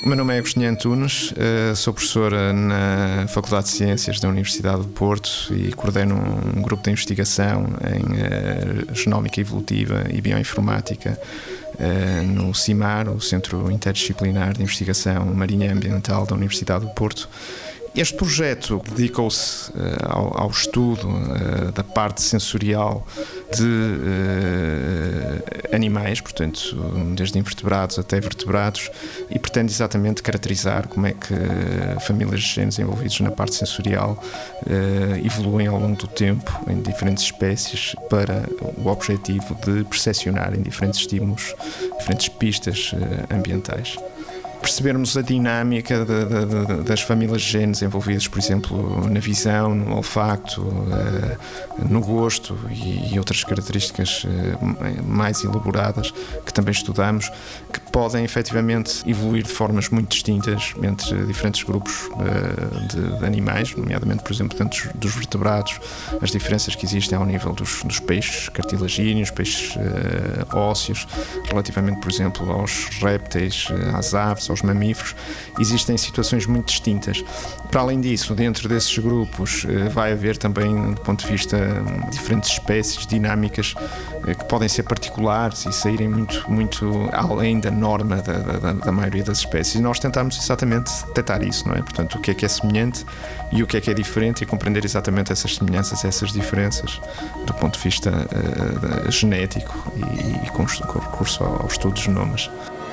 O meu nome é Agostinho Antunes, sou professora na Faculdade de Ciências da Universidade do Porto e coordeno um grupo de investigação em genómica evolutiva e bioinformática no CIMAR, o Centro Interdisciplinar de Investigação Marinha e Ambiental da Universidade do Porto. Este projeto dedicou-se ao estudo da parte sensorial de animais, portanto, desde invertebrados até vertebrados, e pretende exatamente caracterizar como é que famílias de genes envolvidos na parte sensorial evoluem ao longo do tempo em diferentes espécies para o objetivo de percepcionarem diferentes estímulos, diferentes pistas ambientais. Percebermos a dinâmica das famílias de genes envolvidas, por exemplo, na visão, no olfato, no gosto e outras características mais elaboradas que também estudamos, que podem efetivamente evoluir de formas muito distintas entre diferentes grupos de animais, nomeadamente, por exemplo, dentro dos vertebrados, as diferenças que existem ao nível dos peixes cartilagíneos, peixes ósseos, relativamente, por exemplo, aos répteis, às aves, aos mamíferos, existem situações muito distintas. Para além disso, dentro desses grupos vai haver também, do ponto de vista de diferentes espécies, dinâmicas que podem ser particulares e saírem muito além da norma da maioria das espécies. E nós tentamos exatamente detectar isso, não é? Portanto, o que é semelhante e o que é diferente, e compreender exatamente essas semelhanças, essas diferenças do ponto de vista genético e com recurso ao estudo de genomas.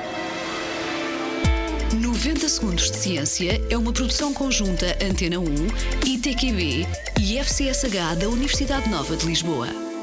90 Segundos de Ciência é uma produção conjunta Antena 1, ITQB e FCSH da Universidade Nova de Lisboa.